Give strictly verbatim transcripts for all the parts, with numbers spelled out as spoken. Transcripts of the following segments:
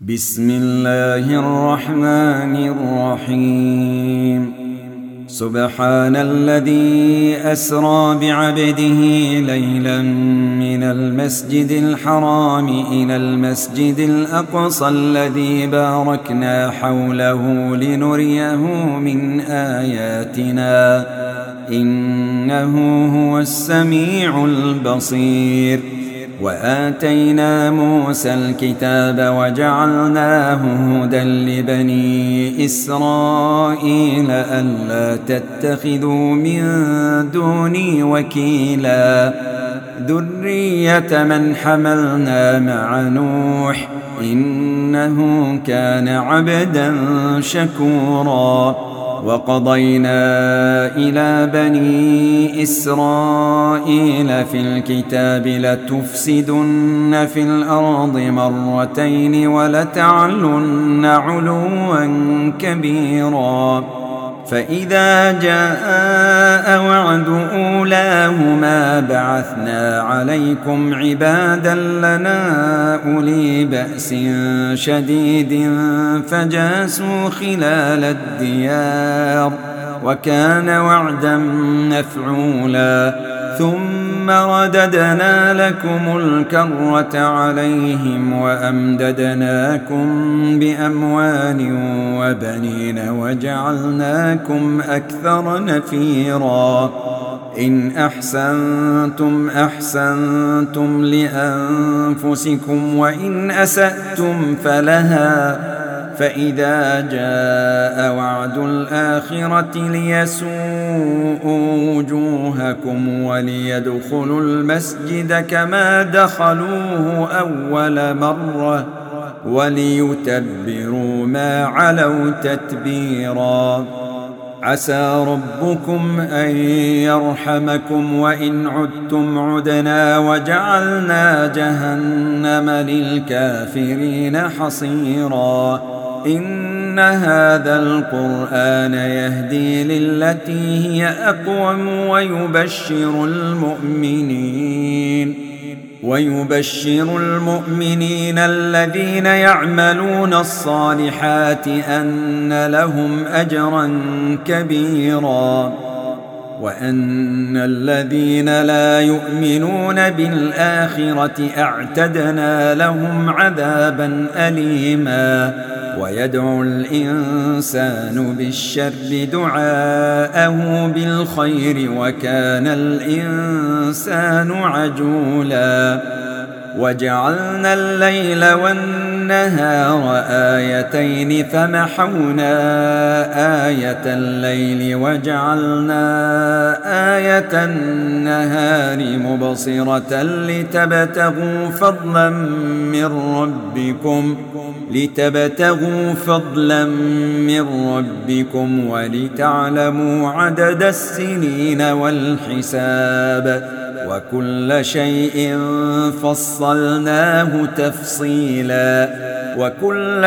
بسم الله الرحمن الرحيم. سبحان الذي أسرى بعبده ليلا من المسجد الحرام إلى المسجد الأقصى الذي باركنا حوله لنريه من آياتنا إنه هو السميع البصير. وآتينا موسى الكتاب وجعلناه هدى لبني إسرائيل ألا تتخذوا من دوني وكيلا ذرية من حملنا مع نوح إنه كان عبدا شكورا. وقضينا إلى بني إسرائيل في الكتاب لتفسدن في الأرض مرتين ولتعلن علوا كبيرا. فإذا جاء وعد أولاهما بعثنا عليكم عبادا لنا أولي بأس شديد فجاسوا خلال الديار وكان وعدا مفعولا. ثم رددنا لكم الكرة عليهم وأمددناكم بأموال وبنين وجعلناكم أكثر نفيرا. إن أحسنتم أحسنتم لأنفسكم وإن أسأتم فلها. فإذا جاء وعد الآخرة ليسوءوا وجوهكم وليدخلوا المسجد كما دخلوه أول مرة وليتبروا ما علوا تتبيرا. عسى ربكم أن يرحمكم وإن عدتم عدنا وجعلنا جهنم للكافرين حصيرا. إن هذا القرآن يهدي للتي هي أقوم ويبشر المؤمنين ويبشر المؤمنين الذين يعملون الصالحات أن لهم أجرا كبيرا وأن الذين لا يؤمنون بالآخرة أعتدنا لهم عذابا أليما. ويدعو الإنسان بالشر دعاءه بالخير وكان الإنسان عجولا. وجعلنا الليل والنهار آيتين فمحونا آية الليل وجعلنا آية النهار مبصرة لتبتغوا فضلا من ربكم لتبتغوا فضلا من ربكم ولتعلموا عدد السنين والحساب وكل شيء فصلناه تفصيلا. وكل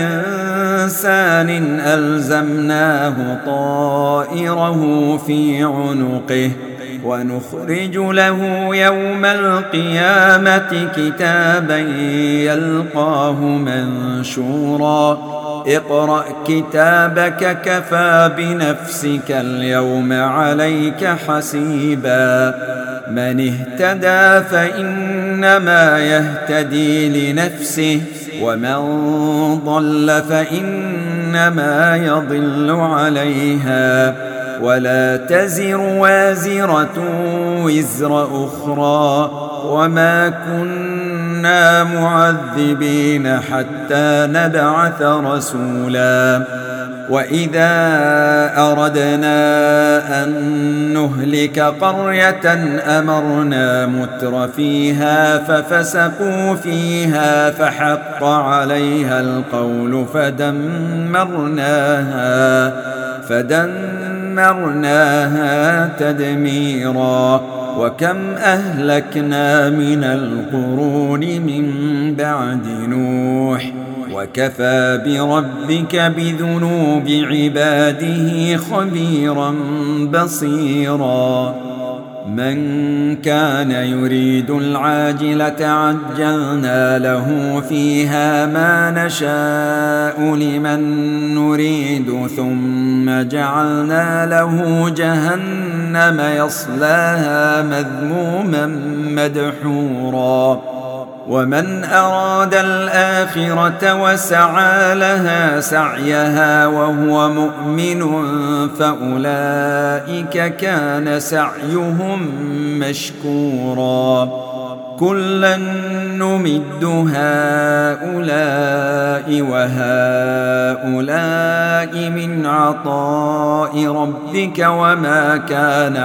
إنسان ألزمناه طائره في عنقه ونخرج له يوم القيامة كتابا يلقاه منشورا. اقرأ كتابك كفى بنفسك اليوم عليك حسيبا. من اهتدى فإنما يهتدي لنفسه ومن ضل فإنما يضل عليها ولا تزر وازرة وزر أخرى وما كنا معذبين حتى نبعث رسولا. وإذا أردنا أن نهلك قرية أمرنا متر فيها ففسقوا فيها فحق عليها القول فدمرناها فدمرناها تدميرا. وكم أهلكنا من القرون من بعد نوح وكفى بربك بذنوب عباده خبيرا بصيرا. من كان يريد العاجلة عجلنا له فيها ما نشاء لمن نريد ثم جعلنا له جهنم يصلاها مذموما مدحورا ومن أراد الآخرة وسعى لها سعيها وهو مؤمن فأولئك كان سعيهم مشكورا كلا نمد هؤلاء وهؤلاء من عطاء ربك وما كان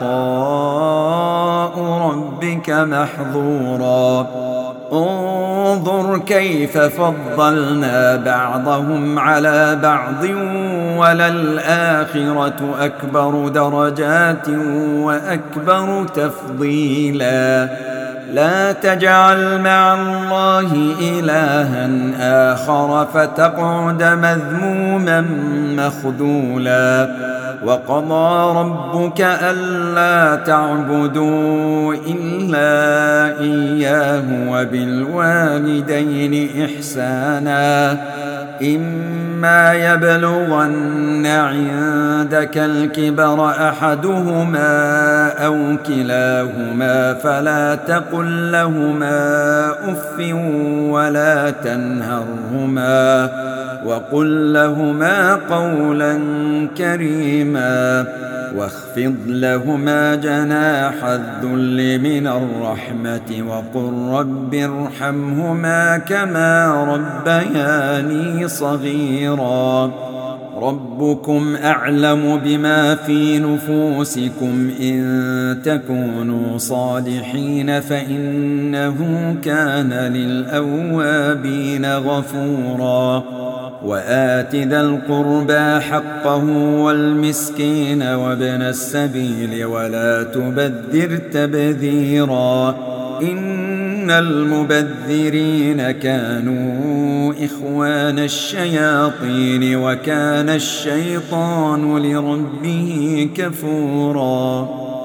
عطاء ربك محظورا انظر كيف فضلنا بعضهم على بعض وللآخرة أكبر درجات وأكبر تفضيلا لا تجعل مع الله إلها آخر فتقعد مذموما مخذولا وقضى ربك ألا تعبدوا إلا إياه وبالوالدين إحسانا إما يبلغن عندك الكبر أحدهما أو كلاهما فلا تقل لهما أف ولا تنهرهما وقل لهما قولا كريما واخفض لهما جناح الذل من الرحمة وقل رب ارحمهما كما ربياني صغيرا ربكم أعلم بما في نفوسكم إن تكونوا صالحين فإنه كان للأوابين غفورا وآت ذا القربى حقه والمسكين وابن السبيل ولا تبذر تبذيرا إن المبذرين كانوا إخوان الشياطين وكان الشيطان لربه كفورا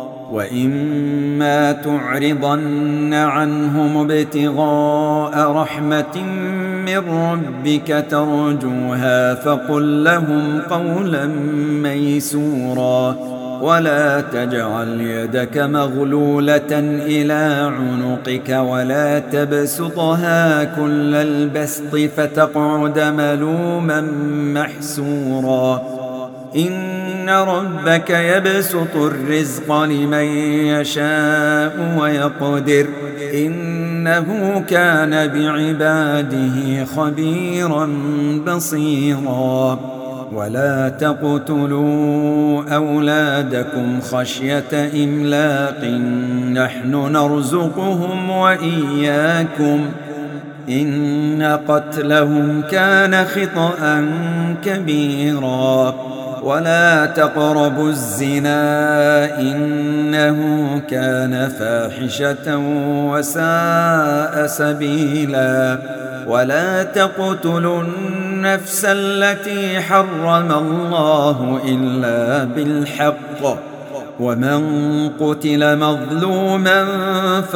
وإما تعرضن عنهم ابتغاء رحمة من ربك ترجوها فقل لهم قولا ميسورا ولا تجعل يدك مغلولة إلى عنقك ولا تبسطها كل البسط فتقعد ملوما محسورا إن ربك يبسط الرزق لمن يشاء ويقدر إنه كان بعباده خبيرا بصيرا ولا تقتلوا أولادكم خشية إملاق نحن نرزقهم وإياكم إن قتلهم كان خطأ كبيرا ولا تقربوا الزنا إنه كان فاحشة وساء سبيلا ولا تقتلوا النفس التي حرم الله إلا بالحق ومن قتل مظلوما